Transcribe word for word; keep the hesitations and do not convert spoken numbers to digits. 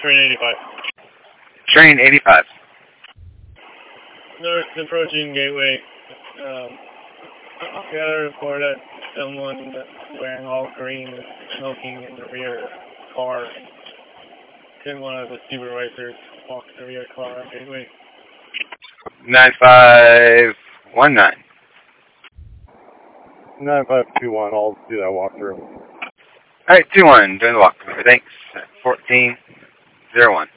Train eighty-five. Train eighty-five. North approaching Gateway. Um, got a report that someone wearing all green is smoking in the rear car. Can one of the supervisors walk the rear car on Gateway? nine five one nine. nine five two one, I'll do that walkthrough. Alright, two one, doing the walkthrough. Thanks. fourteen zero one.